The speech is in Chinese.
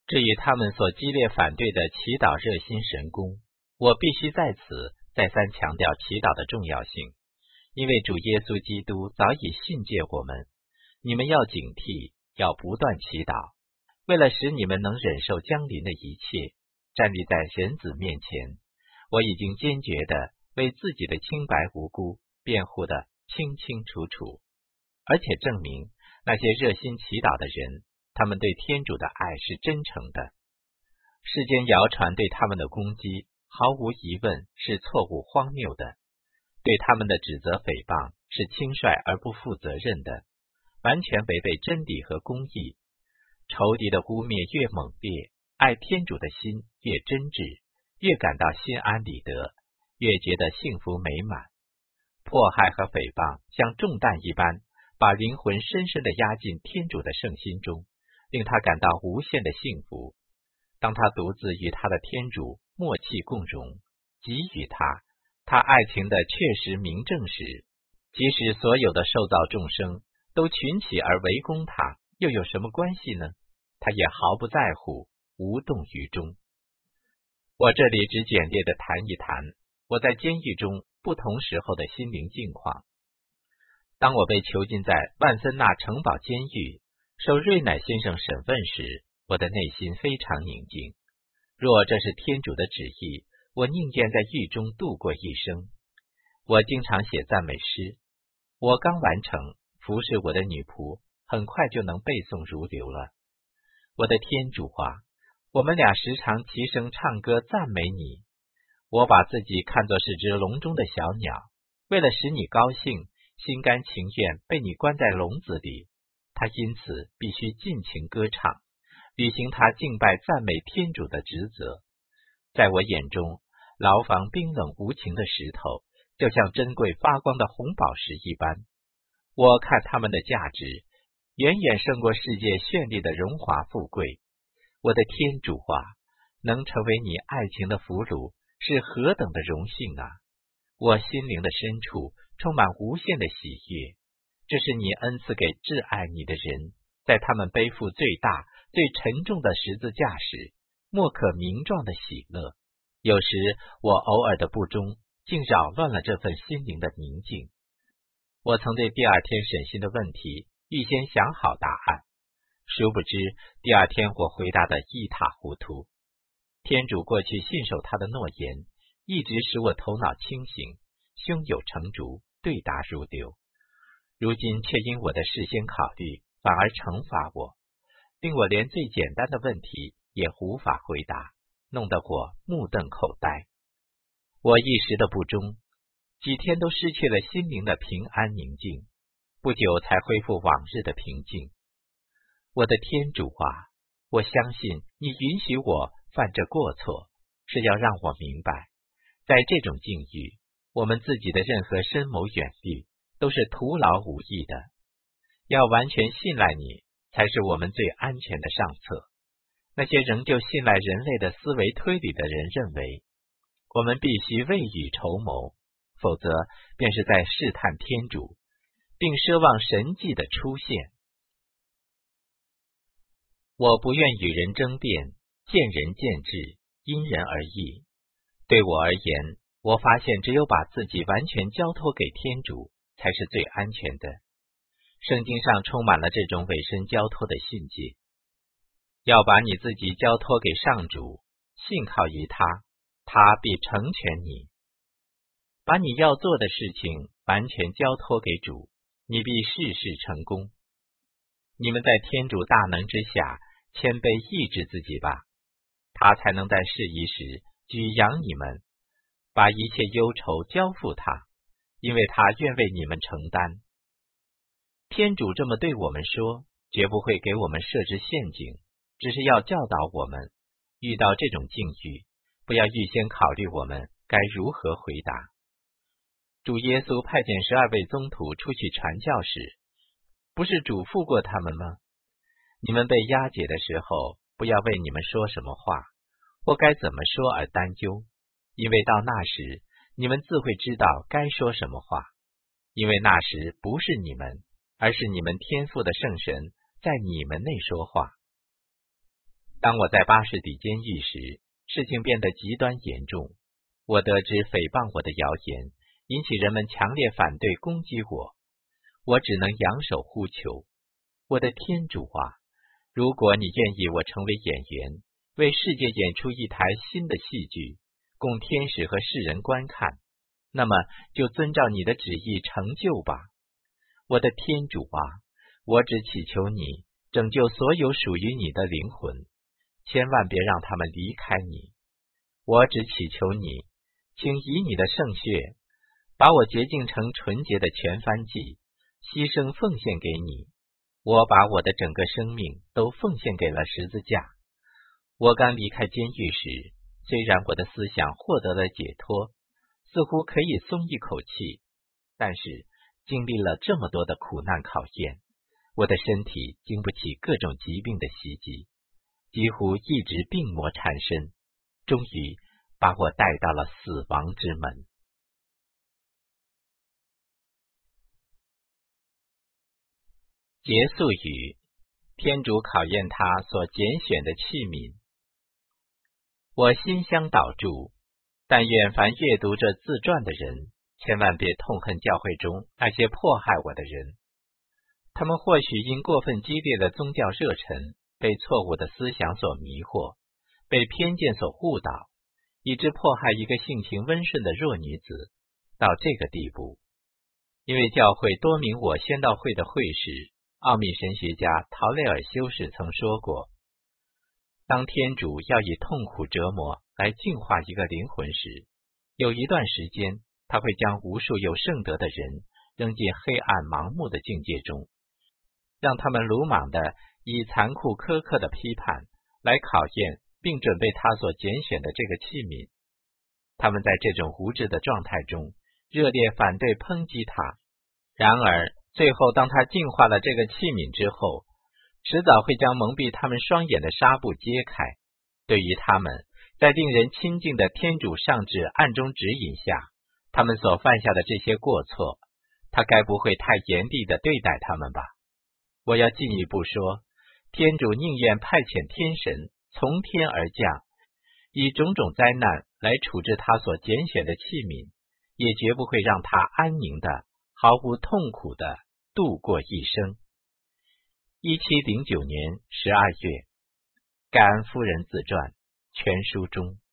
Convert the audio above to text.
至于他们所激烈反对的祈祷热心神功，我必须在此再三强调祈祷的重要性，因为主耶稣基督早已训诫我们，你们要警惕，要不断祈祷，为了使你们能忍受将临的一切，站立在人子面前。我已经坚决地为自己的清白无辜辩护得清清楚楚，而且证明那些热心祈祷的人，他们对天主的爱是真诚的。世间谣传对他们的攻击，毫无疑问是错误荒谬的，对他们的指责诽谤是轻率而不负责任的，完全违背真理和公义。仇敌的污蔑越猛烈，爱天主的心越真挚，越感到心安理得，越觉得幸福美满。迫害和诽谤像重担一般，把灵魂深深地压进天主的圣心中，令他感到无限的幸福。当他独自与他的天主默契共融，给予他爱情的确实明证时，即使所有的受造众生都群起而围攻他，又有什么关系呢？他也毫不在乎，无动于衷。我这里只简略地谈一谈我在监狱中不同时候的心灵境况。当我被囚禁在万森纳城堡监狱，受瑞乃先生审问时，我的内心非常宁静。若这是天主的旨意，我宁愿在狱中度过一生。我经常写赞美诗，我刚完成服侍我的女仆，很快就能背诵如流了。我的天主啊，我们俩时常齐声唱歌赞美你。我把自己看作是只笼中的小鸟，为了使你高兴，心甘情愿被你关在笼子里。他因此必须尽情歌唱，履行他敬拜赞美天主的职责。在我眼中，牢房冰冷无情的石头，就像珍贵发光的红宝石一般。我看它们的价值，远远胜过世界绚丽的荣华富贵。我的天主啊，能成为你爱情的俘虏，是何等的荣幸啊！我心灵的深处充满无限的喜悦，这是你恩赐给挚爱你的人，在他们背负最大最沉重的十字架时，莫可名状的喜乐。有时我偶尔的不忠，竟扰乱了这份心灵的宁静。我曾对第二天审讯的问题预先想好答案，殊不知第二天我回答得一塌糊涂。天主过去信守他的诺言，一直使我头脑清醒，胸有成竹，对答如流。如今却因我的事先考虑，反而惩罚我，令我连最简单的问题也无法回答，弄得我目瞪口呆。我一时的不忠，几天都失去了心灵的平安宁静，不久才恢复往日的平静。我的天主啊，我相信你允许我犯这过错，是要让我明白，在这种境遇，我们自己的任何深谋远虑都是徒劳无益的。要完全信赖你，才是我们最安全的上策。那些仍旧信赖人类的思维推理的人认为，我们必须未雨绸缪，否则便是在试探天主，并奢望神迹的出现。我不愿与人争辩，见仁见智，因人而异。对我而言，我发现只有把自己完全交托给天主，才是最安全的。圣经上充满了这种委身交托的训诫，要把你自己交托给上主，信靠于他，他必成全你。把你要做的事情完全交托给主，你必事事成功。你们在天主大能之下谦卑抑制自己吧，他才能在适宜时举扬你们，把一切忧愁交付他，因为他愿为你们承担。天主这么对我们说，绝不会给我们设置陷阱，只是要教导我们，遇到这种境遇，不要预先考虑我们该如何回答。主耶稣派遣12位宗徒出去传教时，不是嘱咐过他们吗？你们被押解的时候，不要为你们说什么话，或该怎么说而担忧，因为到那时，你们自会知道该说什么话，因为那时不是你们，而是你们天父的圣神在你们内说话。 当我在巴士底监狱时，事情变得极端严重。我得知诽谤我的谣言，引起人们强烈反对攻击我。我只能仰首呼求，我的天主啊，如果你愿意我成为演员，为世界演出一台新的戏剧，供天使和世人观看，那么就遵照你的旨意成就吧。我的天主啊，我只祈求你拯救所有属于你的灵魂，千万别让他们离开你。我只祈求你，请以你的圣血把我洁净成纯洁的全燔祭，牺牲奉献给你。我把我的整个生命都奉献给了十字架。我刚离开监狱时，虽然我的思想获得了解脱，似乎可以松一口气，但是经历了这么多的苦难考验，我的身体经不起各种疾病的袭击，几乎一直病魔缠身，终于把我带到了死亡之门。结束语：天主考验他所拣选的器皿。我心相导助，但愿凡阅读这自传的人，千万别痛恨教会中那些迫害我的人。他们或许因过分激烈的宗教热忱，被错误的思想所迷惑，被偏见所误导，以致迫害一个性情温顺的弱女子到这个地步。因为教会多名我宣道会的会士，奥秘神学家陶雷尔修士曾说过，当天主要以痛苦折磨来净化一个灵魂时，有一段时间他会将无数有圣德的人扔进黑暗盲目的境界中，让他们鲁莽地以残酷苛刻的批判来考验并准备他所拣选的这个器皿。他们在这种无知的状态中热烈反对抨击他，然而最后当他净化了这个器皿之后，迟早会将蒙蔽他们双眼的纱布揭开。对于他们，在令人亲近的天主上旨暗中指引下，他们所犯下的这些过错，他该不会太严厉地对待他们吧？我要进一步说，天主宁愿派遣天神从天而降，以种种灾难来处置他所拣选的器皿，也绝不会让他安宁的、毫无痛苦的度过一生。1709年12月，感恩夫人自传全书中。